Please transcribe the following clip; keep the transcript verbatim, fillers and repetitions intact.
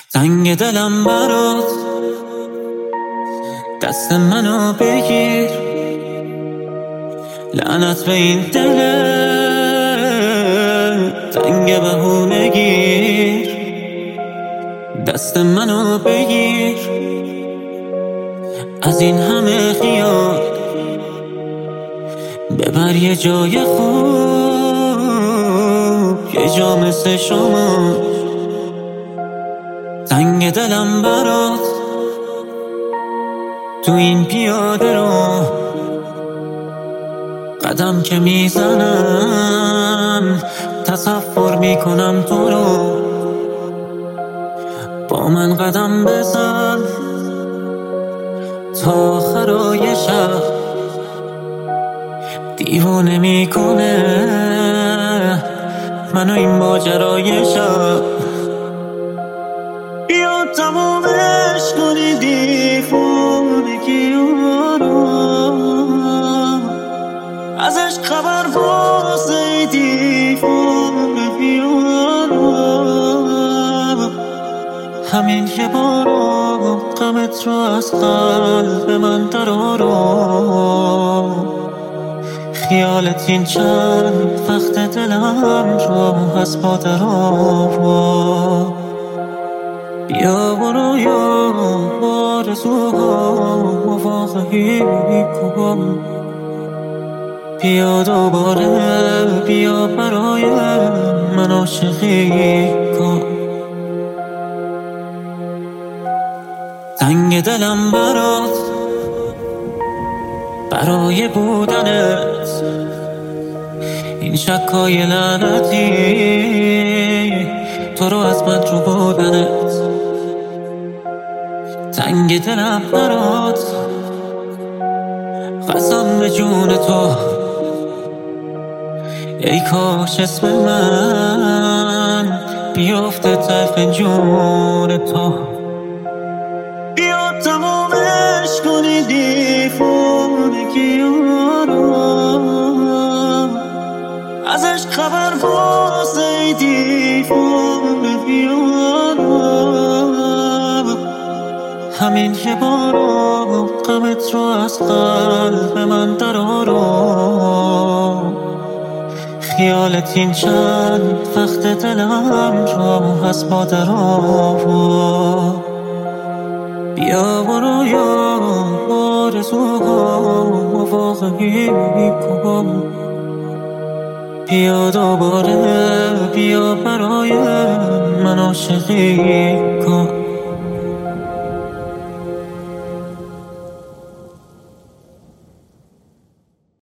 تنگ دلم برات، دست منو بگیر. لعنت به این دل تنگ بهونگیر. دست منو بگیر از این همه خیال، ببر یه جای خوب، یه جا مثل شما. تنگ دلم برات تو این پیاده رو، قدم که میزنم تصور میکنم تو رو. با من قدم بزن تا آخرای شب، دیوونه میکنه منو این ماجرای شب. بیا تمومش کنی دیوونگی رو، ازش خبر واسه دیوونگی رو. همین یه بارو غمت رو از قلب من درآرو. خیالت این چند وقت دلم رو از پا درآورد. بیا برو یا آرزوها واقعی کن. بیا دوباره بیا برای من عاشقی کن. تنگ دلم برات، برای بودنت این شکای لعنتی، تو رو از من رو بودنت. تنگ دلم برات، قسم به جون تو، ای کاش اسم من بیافته ته فنجون تو. بیا تمومش کنی دیوونگی رو، ازش خبر واسه دیوونگی رو. همین یه بارو غمت رو از قلب من درآرو. خیالت این چند وقت دلم رو از پا درآورد. بیا برو یا آرزوها واقعی کن. بیا دوباره بیا برای من عاشقی کن.